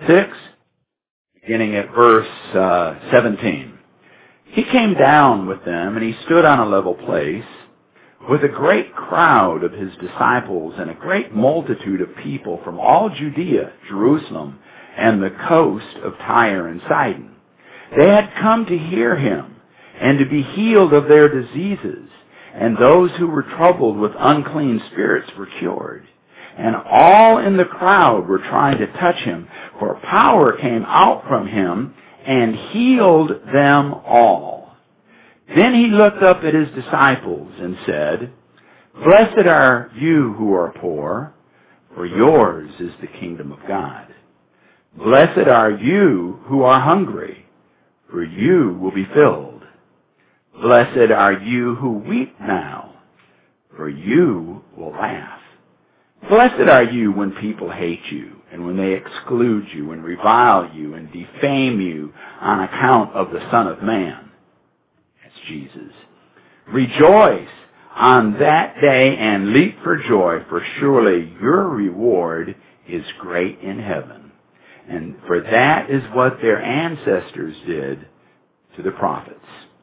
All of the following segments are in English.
6, beginning at verse 17. He came down with them, and he stood on a level place with a great crowd of his disciples and a great multitude of people from all Judea, Jerusalem, and the coast of Tyre and Sidon. They had come to hear him and to be healed of their diseases, and those who were troubled with unclean spirits were cured. And all in the crowd were trying to touch him, for power came out from him and healed them all. Then he looked up at his disciples and said, Blessed are you who are poor, for yours is the kingdom of God. Blessed are you who are hungry, for you will be filled. Blessed are you who weep now, for you will laugh. Blessed are you when people hate you, and when they exclude you, and revile you, and defame you on account of the Son of Man. That's Jesus. Rejoice on that day and leap for joy, for surely your reward is great in heaven. And for that is what their ancestors did to the prophets.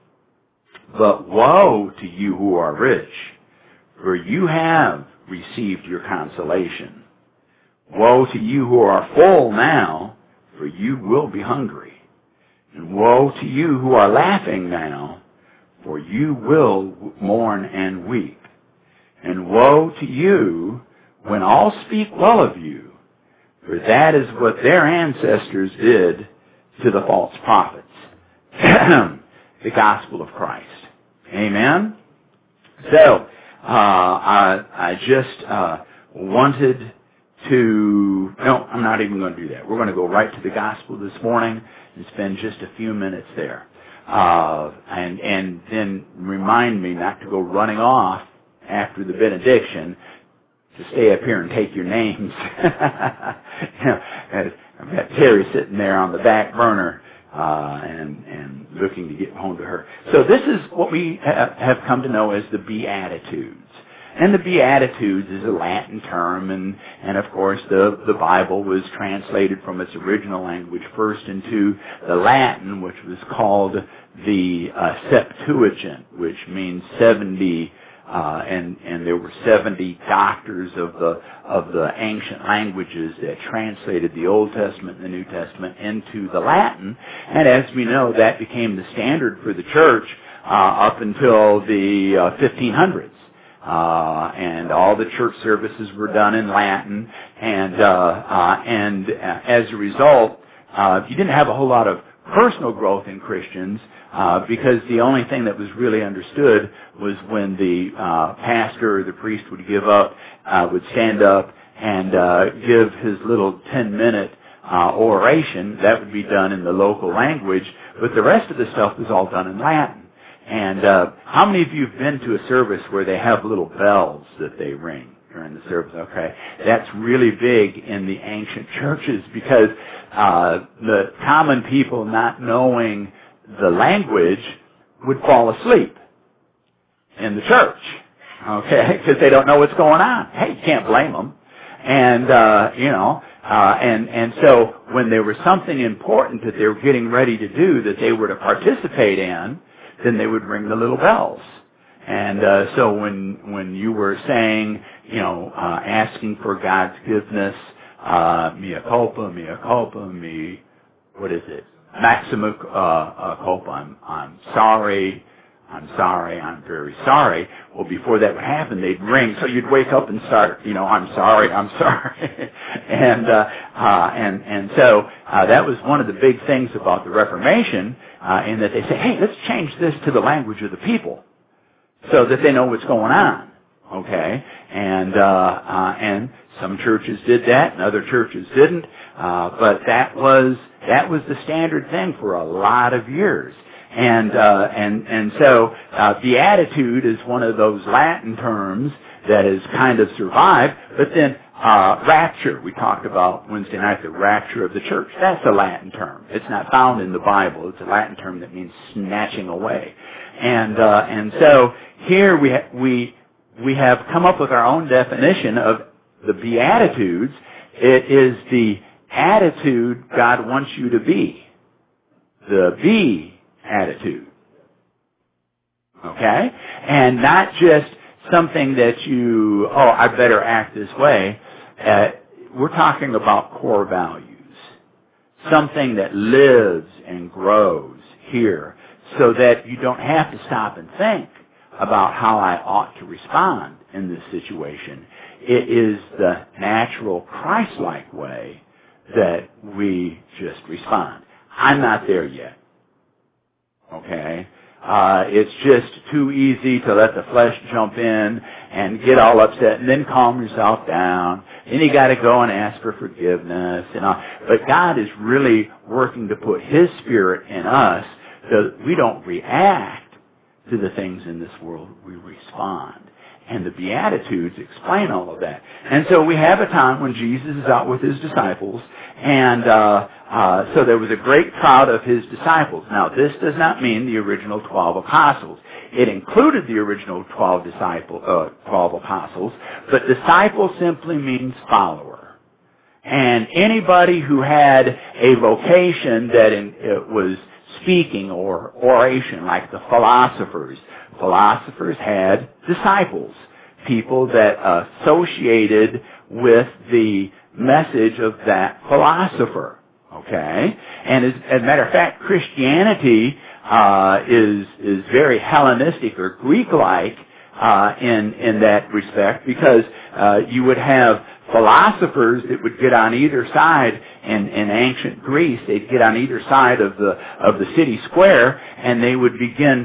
But woe to you who are rich, for you have received your consolation. Woe to you who are full now, for you will be hungry. And woe to you who are laughing now, for you will mourn and weep. And woe to you when all speak well of you, for that is what their ancestors did to the false prophets. The gospel of Christ. Amen? So, I just wanted to... No, I'm not even going to do that. We're going to go right to the gospel this morning and spend just a few minutes there. And then remind me not to go running off after the benediction to stay up here and take your names. I've got Terry sitting there on the back burner and looking to get home to her. So this is what we have come to know as the Beatitudes. And the Beatitudes is a Latin term, and of course the Bible was translated from its original language first into the Latin, which was called the Septuagint, which means 70, and there were 70 doctors of the ancient languages that translated the Old Testament and the New Testament into the Latin. And as we know, that became the standard for the church up until the 1500s. And all the church services were done in Latin, and as a result, you didn't have a whole lot of personal growth in Christians, because the only thing that was really understood was when the pastor or the priest would would stand up and give his little 10-minute oration. That would be done in the local language, but the rest of the stuff was all done in Latin. And how many of you have been to a service where they have little bells that they ring during the service? Okay, that's really big in the ancient churches, because the common people, not knowing the language, would fall asleep in the church. Okay, because they don't know what's going on. Hey, you can't blame them. And and so when there was something important that they were getting ready to do that they were to participate in, then they would ring the little bells. And so when you were saying, asking for God's forgiveness, mea culpa, what is it? Maxima culpa, I'm sorry, I'm very sorry. Well, before that would happen, they'd ring. So you'd wake up and start, I'm sorry. And so that was one of the big things about the Reformation, in that they say, hey, let's change this to the language of the people so that they know what's going on. Okay? And some churches did that and other churches didn't. But that was the standard thing for a lot of years. And so beatitude is one of those Latin terms that has kind of survived. But then rapture, we talked about Wednesday night, the rapture of the church. That's a Latin term. It's not found in the Bible. It's a Latin term that means snatching away. And so here we have come up with our own definition of the Beatitudes. It is the attitude God wants you to be. The be attitude. Okay? And not just something that you, I better act this way. We're talking about core values. Something that lives and grows here so that you don't have to stop and think about how I ought to respond in this situation. It is the natural Christ-like way that we just respond. I'm not there yet. Okay? It's just too easy to let the flesh jump in and get all upset and then calm yourself down. Then you got to go and ask for forgiveness and all. But God is really working to put His Spirit in us so that we don't react to the things in this world. We respond. And the Beatitudes explain all of that. And so we have a time when Jesus is out with His disciples, and so there was a great crowd of His disciples. Now, this does not mean the original 12 apostles. It included the original 12 apostles, but disciple simply means follower. And anybody who had a vocation that was speaking or oration, like the philosophers. Philosophers had disciples, people that associated with the message of that philosopher. Okay? And as a matter of fact, Christianity is very Hellenistic or Greek-like in that respect, because you would have philosophers that would get on either side in ancient Greece. They'd get on either side of the city square, and they would begin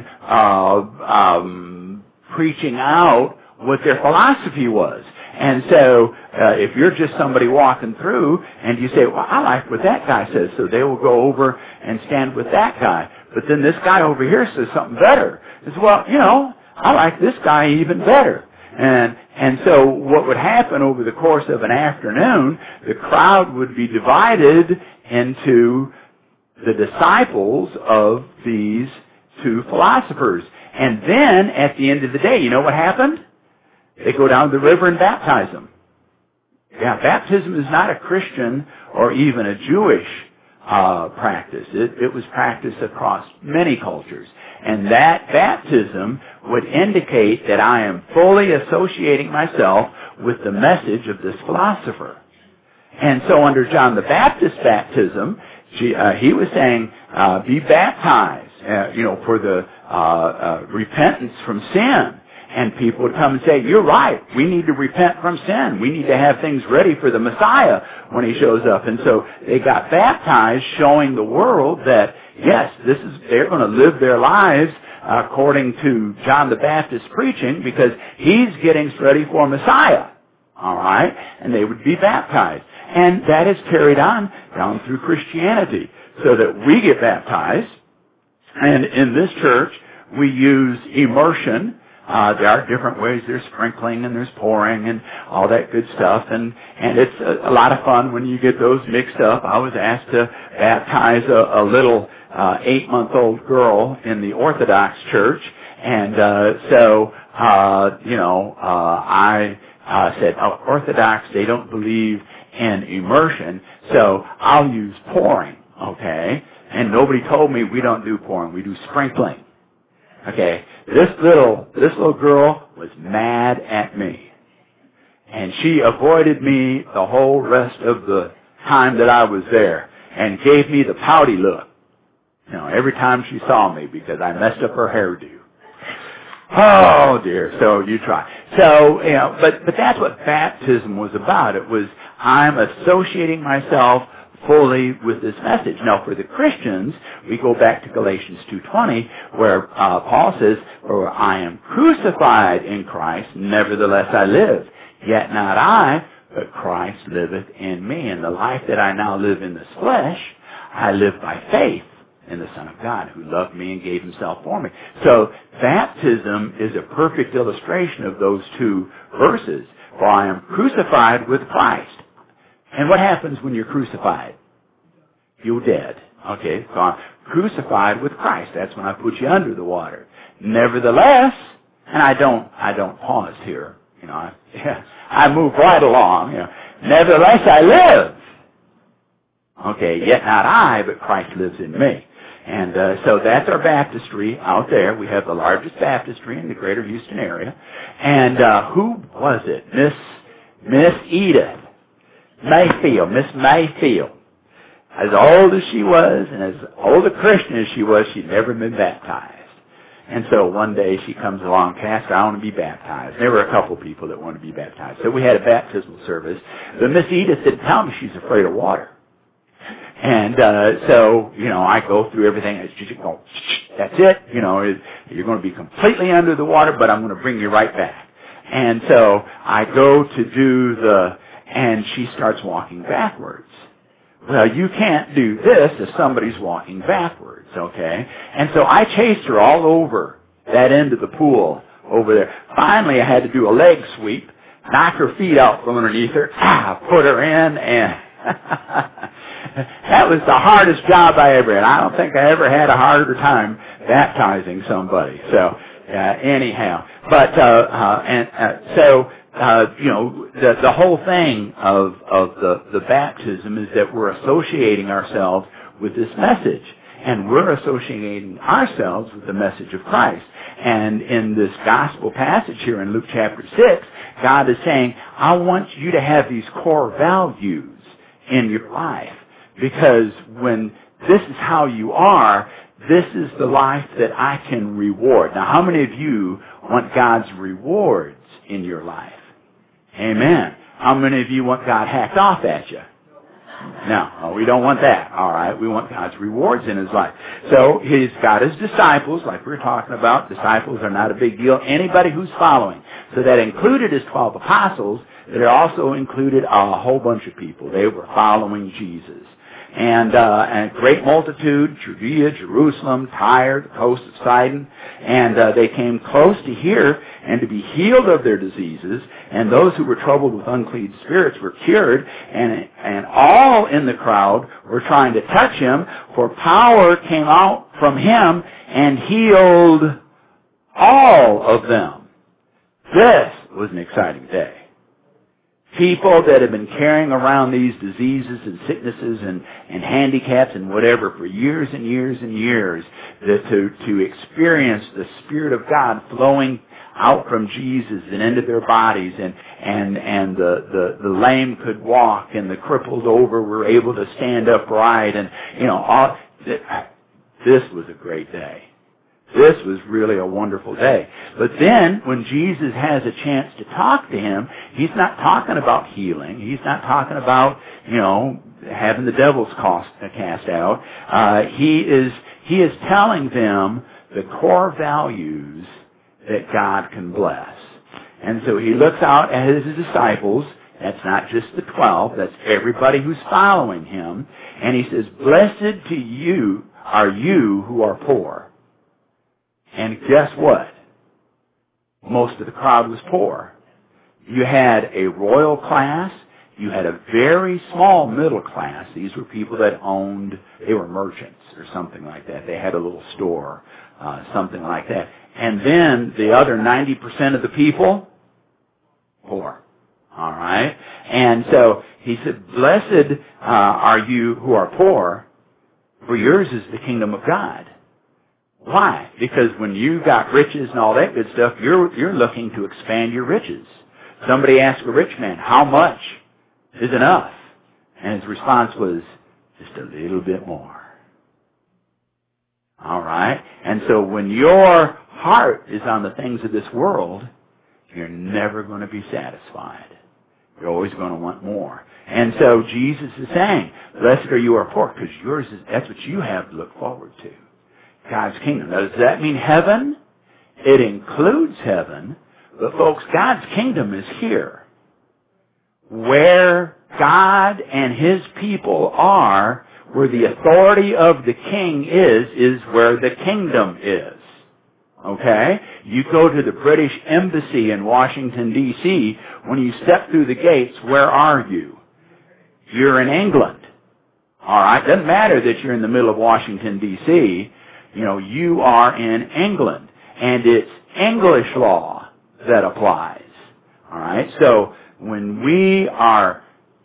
preaching out what their philosophy was. And so, if you're just somebody walking through and you say, well, I like what that guy says, so they will go over and stand with that guy. But then this guy over here says something better. It's, well, I like this guy even better. And so what would happen over the course of an afternoon, the crowd would be divided into the disciples of these two philosophers. And then, at the end of the day, you know what happened? They go down to the river and baptize them. Yeah, baptism is not a Christian or even a Jewish practice. It was practiced across many cultures. And that baptism would indicate that I am fully associating myself with the message of this philosopher. And so under John the Baptist's baptism, he was saying, be baptized, for the repentance from sin. And people would come and say, you're right, we need to repent from sin. We need to have things ready for the Messiah when He shows up. And so they got baptized, showing the world that, yes, they're going to live their lives according to John the Baptist's preaching, because he's getting ready for Messiah. All right? And they would be baptized. And that is carried on down through Christianity, so that we get baptized. And in this church, we use immersion. There are different ways. There's sprinkling and there's pouring and all that good stuff. And it's a lot of fun when you get those mixed up. I was asked to baptize a little 8-month-old girl in the Orthodox church. And I said, Orthodox, they don't believe in immersion, so I'll use pouring, okay? And nobody told me we don't do pouring, we do sprinkling. Okay, this little girl was mad at me. And she avoided me the whole rest of the time that I was there and gave me the pouty look, every time she saw me, because I messed up her hairdo. Oh dear, so you try. So, but that's what baptism was about. It was, I'm associating myself fully with this message. Now, for the Christians, we go back to Galatians 2:20, where Paul says, for I am crucified in Christ, nevertheless I live. Yet not I, but Christ liveth in me. And the life that I now live in this flesh, I live by faith in the Son of God, who loved me and gave Himself for me. So, baptism is a perfect illustration of those two verses. For I am crucified with Christ. And what happens when you're crucified? You're dead. Okay, so I'm crucified with Christ. That's when I put you under the water. Nevertheless, and I don't pause here. I move right along. Nevertheless, I live. Okay, yet not I, but Christ lives in me. And so that's our baptistry out there. We have the largest baptistry in the greater Houston area. And who was it? Miss Edith Mayfield. Miss Mayfield. As old as she was, and as old a Christian as she was, she'd never been baptized. And so one day she comes along, Pastor, I want to be baptized. There were a couple people that wanted to be baptized. So we had a baptismal service. But Miss Edith didn't tell me she's afraid of water. And so, I go through everything. She's going, that's it. You're going to be completely under the water, but I'm going to bring you right back. And so I go to do and she starts walking backwards. Well, you can't do this if somebody's walking backwards, okay? And so I chased her all over that end of the pool over there. Finally, I had to do a leg sweep, knock her feet out from underneath her, put her in, and that was the hardest job I ever had. I don't think I ever had a harder time baptizing somebody. So, anyhow. But, the whole thing of the baptism is that we're associating ourselves with this message. And we're associating ourselves with the message of Christ. And in this gospel passage here in Luke chapter 6, God is saying, I want you to have these core values in your life. Because when this is how you are, this is the life that I can reward. Now, how many of you want God's rewards in your life? Amen. How many of you want God hacked off at you? No, we don't want that. All right, we want God's rewards in his life. So he's got his disciples, like we were talking about. Disciples are not a big deal. Anybody who's following. So that included his 12 apostles, but it also included a whole bunch of people. They were following Jesus. And a great multitude, Judea, Jerusalem, Tyre, the coast of Sidon, and they came close to hear and to be healed of their diseases, and those who were troubled with unclean spirits were cured, and all in the crowd were trying to touch him, for power came out from him and healed all of them. This was an exciting day. People that have been carrying around these diseases and sicknesses and handicaps and whatever for years and years and years, to experience the Spirit of God flowing out from Jesus and into their bodies, and the lame could walk, and the crippled were able to stand upright, and this was a great day. This was really a wonderful day. But then, when Jesus has a chance to talk to him, he's not talking about healing. He's not talking about, having the devils cast out. He is telling them the core values that God can bless. And so he looks out at his disciples. That's not just the 12. That's everybody who's following him. And he says, blessed to you are you who are poor. And guess what? Most of the crowd was poor. You had a royal class. You had a very small middle class. These were people that they were merchants or something like that. They had a little store, something like that. And then the other 90% of the people, poor. All right? And so he said, blessed are you who are poor, for yours is the kingdom of God. Why? Because when you got riches and all that good stuff, you're looking to expand your riches. Somebody asked a rich man, how much is enough? And his response was, just a little bit more. All right? And so when your heart is on the things of this world, you're never going to be satisfied. You're always going to want more. And so Jesus is saying, blessed are you who are poor, because that's what you have to look forward to. God's kingdom. Now, does that mean heaven? It includes heaven. But folks, God's kingdom is here. Where God and his people are, where the authority of the king is where the kingdom is. Okay? You go to the British Embassy in Washington, D.C., when you step through the gates, where are you? You're in England. All right? Doesn't matter that you're in the middle of Washington, D.C., you are in England, and it's English law that applies. All right? So when we are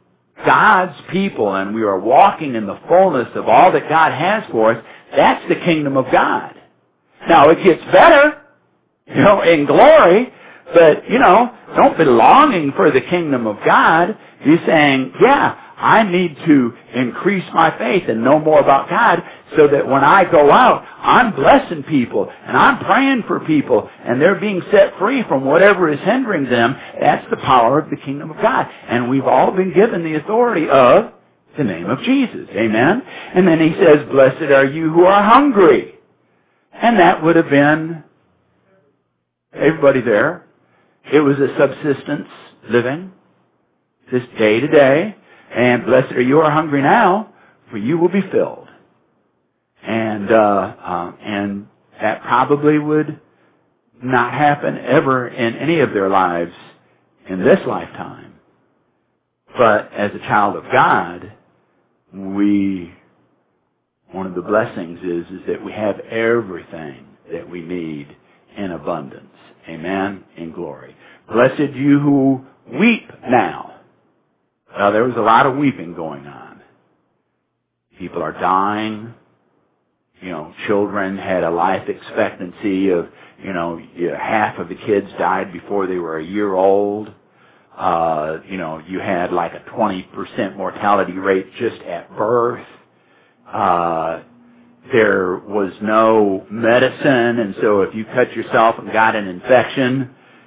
God's people and we are walking in the fullness of all that God has for us, that's the kingdom of God. Now, it gets better, in glory, but, don't be longing for the kingdom of God. You're saying, yeah, I need to increase my faith and know more about God so that when I go out, I'm blessing people and I'm praying for people and they're being set free from whatever is hindering them. That's the power of the kingdom of God. And we've all been given the authority of the name of Jesus. Amen? And then he says, blessed are you who are hungry. And that would have been everybody there. It was a subsistence living, just day to day. And blessed are you who are hungry now, for you will be filled. And that probably would not happen ever in any of their lives in this lifetime. But as a child of God, one of the blessings is that we have everything that we need in abundance. Amen? In glory. Blessed you who weep now. Well, there was a lot of weeping going on. People are dying. Children had a life expectancy of, half of the kids died before they were a year old. You had like a 20% mortality rate just at birth. There was no medicine, and so if you cut yourself and got an infection,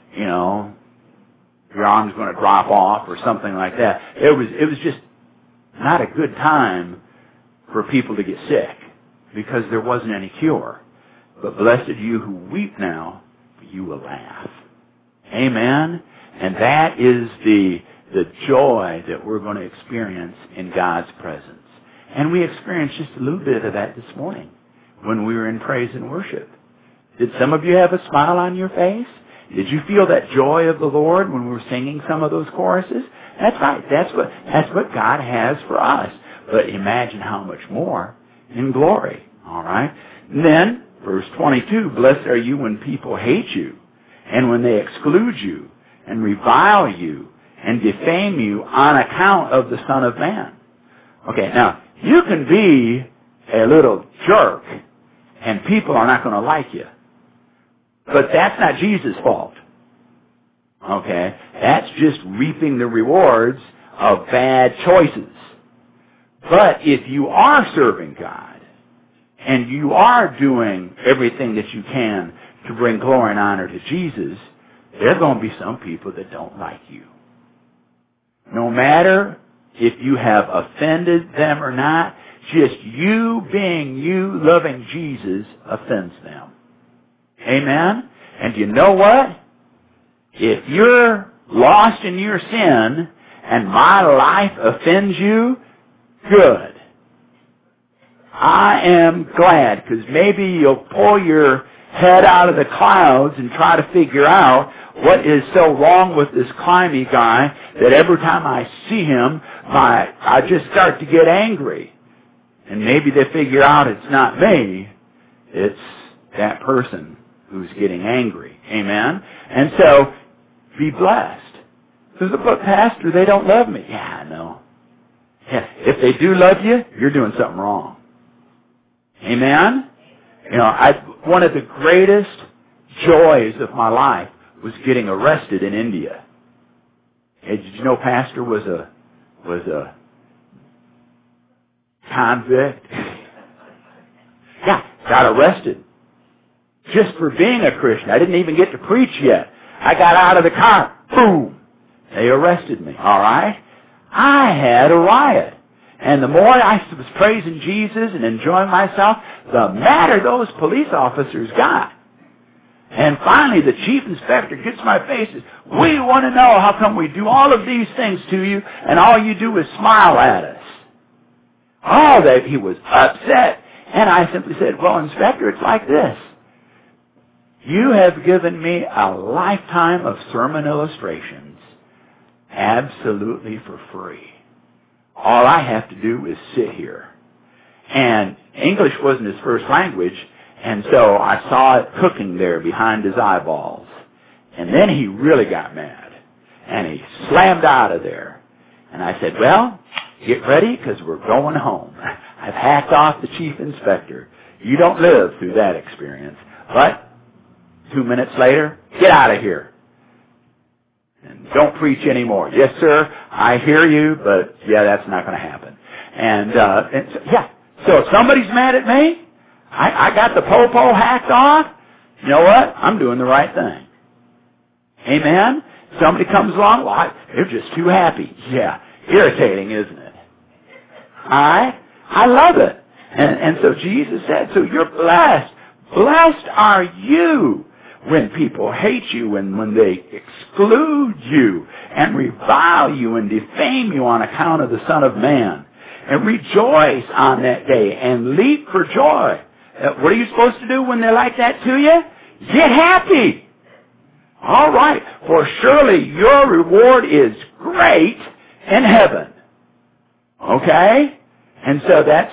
your arm's going to drop off or something like that. It was just not a good time for people to get sick because there wasn't any cure. But blessed you who weep now, for you will laugh. Amen? And that is the joy that we're going to experience in God's presence. And we experienced just a little bit of that this morning when we were in praise and worship. Did some of you have a smile on your face? Did you feel that joy of the Lord when we were singing some of those choruses? That's right. That's what God has for us. But imagine how much more in glory. All right? And then, verse 22, blessed are you when people hate you, and when they exclude you, and revile you, and defame you on account of the Son of Man. Okay, now, you can be a little jerk, and people are not going to like you. But that's not Jesus' fault. Okay? That's just reaping the rewards of bad choices. But if you are serving God, and you are doing everything that you can to bring glory and honor to Jesus, there are going to be some people that don't like you. No matter if you have offended them or not, just you being you, loving Jesus, offends them. Amen? And you know what? If you're lost in your sin and my life offends you, good. I am glad, because maybe you'll pull your head out of the clouds and try to figure out what is so wrong with this Climby guy that every time I see him, I just start to get angry. And maybe they figure out it's not me, it's that person who's getting angry. Amen? And so, be blessed. Because, but Pastor, they don't love me. Yeah, I know. Yeah, if they do love you, you're doing something wrong. Amen? One of the greatest joys of my life was getting arrested in India. Hey, did you know Pastor was a convict? Yeah, got arrested. Just for being a Christian. I didn't even get to preach yet. I got out of the car. Boom. They arrested me. All right? I had a riot. And the more I was praising Jesus and enjoying myself, the madder those police officers got. And finally, the chief inspector gets in my face and says, we want to know how come we do all of these things to you and all you do is smile at us. Oh, that he was upset. And I simply said, well, Inspector, it's like this. You have given me a lifetime of sermon illustrations absolutely for free. All I have to do is sit here. And English wasn't his first language, and so I saw it cooking there behind his eyeballs. And then he really got mad. And he slammed out of there. And I said, well, get ready because we're going home. I've hacked off the chief inspector. You don't live through that experience. But 2 minutes later, get out of here. And don't preach anymore. Yes, sir, I hear you, but yeah, that's not going to happen. And so if somebody's mad at me, I got the popo hacked off, you know what? I'm doing the right thing. Amen? Somebody comes along, well, they're just too happy. Yeah, irritating, isn't it? I love it. And so Jesus said, so you're blessed. Blessed are you when people hate you and when they exclude you and revile you and defame you on account of the Son of Man. And rejoice on that day and leap for joy. What are you supposed to do when they're like that to you? Get happy. All right. For surely your reward is great in heaven. Okay? And so that's,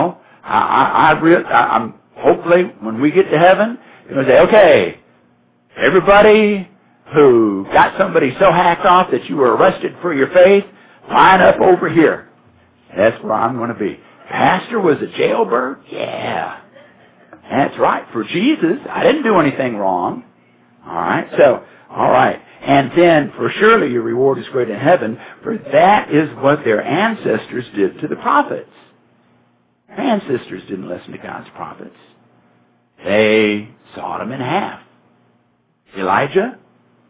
I'm hopefully when we get to heaven, you're going to say, okay, everybody who got somebody so hacked off that you were arrested for your faith, line up over here. That's where I'm going to be. Pastor was a jailbird? Yeah. That's right. For Jesus, I didn't do anything wrong. All right. So, all right. And then, for surely your reward is great in heaven, for that is what their ancestors did to the prophets. Their ancestors didn't listen to God's prophets. They sawed them in half. Elijah,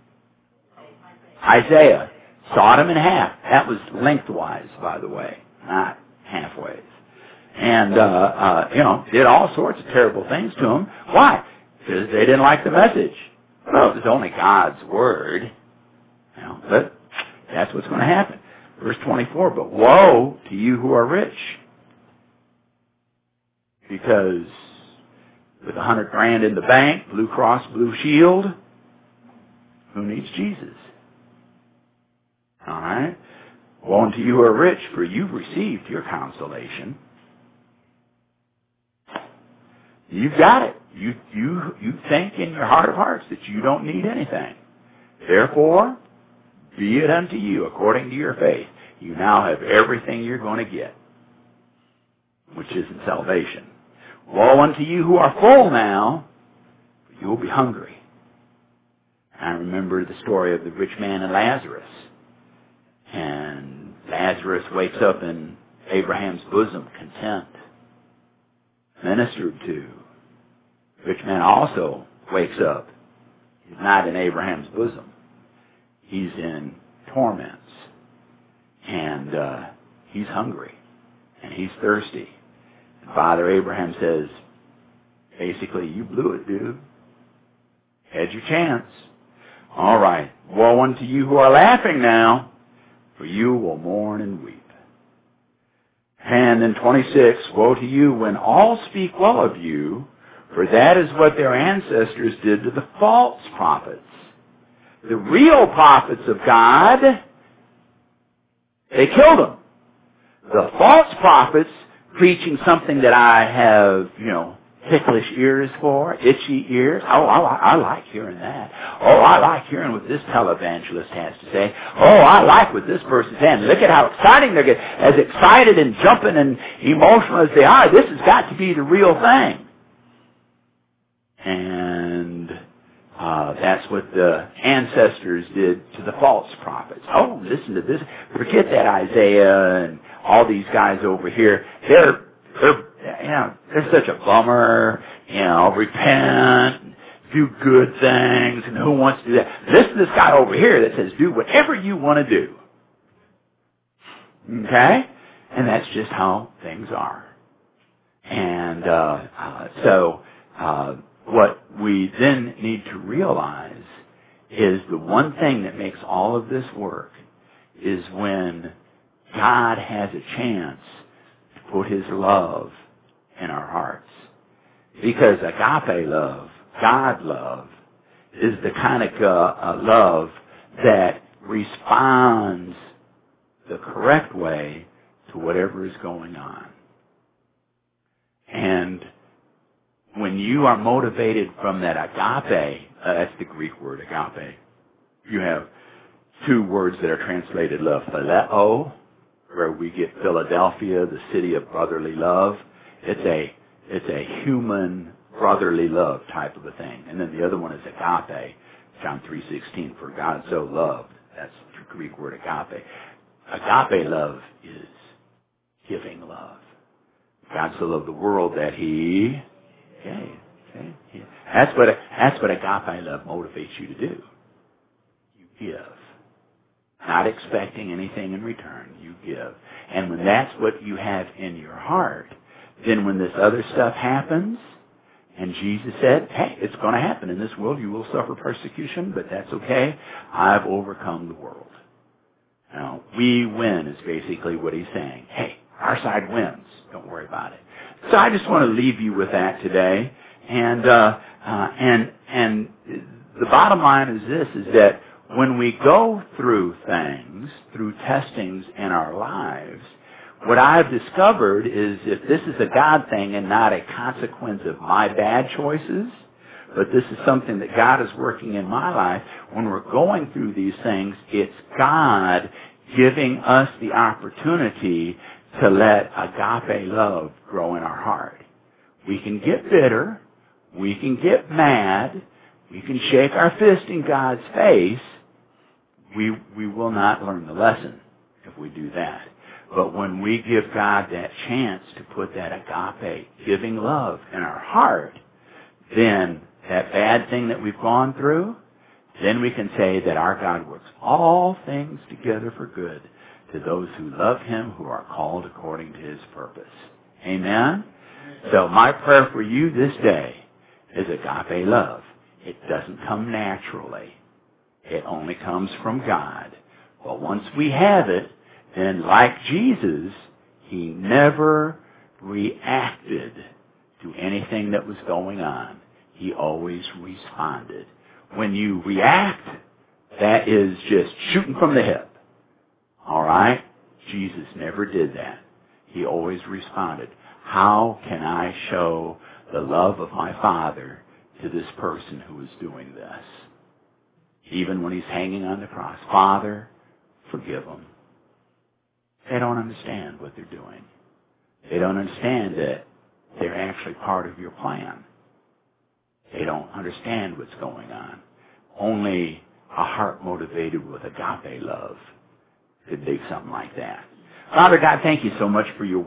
Isaiah, sawed them in half. That was lengthwise, by the way, not halfways. And, did all sorts of terrible things to them. Why? Because they didn't like the message. Well, it was only God's word. But that's what's going to happen. Verse 24, but woe to you who are rich. Because with $100,000 in the bank, Blue Cross Blue Shield, who needs Jesus? All right? Woe unto you who are rich, for you've received your consolation. You've got it. You think in your heart of hearts that you don't need anything. Therefore, be it unto you according to your faith. You now have everything you're going to get, which isn't salvation. Woe unto you who are full now, for you will be hungry. I remember the story of the rich man and Lazarus. And Lazarus wakes up in Abraham's bosom, content, ministered to. The rich man also wakes up. He's not in Abraham's bosom. He's in torments. And he's hungry. And he's thirsty. And Father Abraham says, basically, you blew it, dude. Had your chance. All right. Woe unto you who are laughing now, for you will mourn and weep. And in 26, woe to you when all speak well of you, for that is what their ancestors did to the false prophets. The real prophets of God, they killed them. The false prophets, preaching something that I have, ticklish ears for, itchy ears. Oh, I like hearing that. Oh, I like hearing what this televangelist has to say. Oh, I like what this person's saying. Look at how exciting they're getting. As excited and jumping and emotional as they are, this has got to be the real thing. And that's what the ancestors did to the false prophets. Oh, listen to this. Forget that Isaiah and all these guys over here. They're such a bummer. Repent, do good things, and who wants to do that? Listen to this guy over here that says, do whatever you want to do. Okay? And that's just how things are. And so what we then need to realize is the one thing that makes all of this work is when God has a chance to put His love in our hearts. Because agape love, God love, is the kind of love that responds the correct way to whatever is going on. And when you are motivated from that agape, that's the Greek word, agape. You have two words that are translated love. Phileo, where we get Philadelphia, the city of brotherly love. It's a human brotherly love type of a thing. And then the other one is agape, John 3:16, for God so loved. That's the Greek word agape. Agape love is giving love. God so loved the world that he gave. Okay? That's what agape love motivates you to do. You give. Not expecting anything in return. You give. And when that's what you have in your heart, then when this other stuff happens, and Jesus said, hey, it's going to happen in this world. You will suffer persecution, but that's okay. I've overcome the world. Now, we win is basically what he's saying. Hey, our side wins. Don't worry about it. So I just want to leave you with that today. And the bottom line is this, is that when we go through things, through testings in our lives, what I've discovered is if this is a God thing and not a consequence of my bad choices, but this is something that God is working in my life, when we're going through these things, it's God giving us the opportunity to let agape love grow in our heart. We can get bitter, we can get mad, we can shake our fist in God's face. We will not learn the lesson if we do that. But when we give God that chance to put that agape, giving love in our heart, then that bad thing that we've gone through, then we can say that our God works all things together for good to those who love him, who are called according to his purpose. Amen? So my prayer for you this day is agape love. It doesn't come naturally. It only comes from God. But once we have it, then like Jesus, he never reacted to anything that was going on. He always responded. When you react, that is just shooting from the hip. All right? Jesus never did that. He always responded. How can I show the love of my Father to this person who is doing this? Even when he's hanging on the cross. Father, forgive them. They don't understand what they're doing. They don't understand that they're actually part of your plan. They don't understand what's going on. Only a heart motivated with agape love could do something like that. Father God, thank you so much for your word.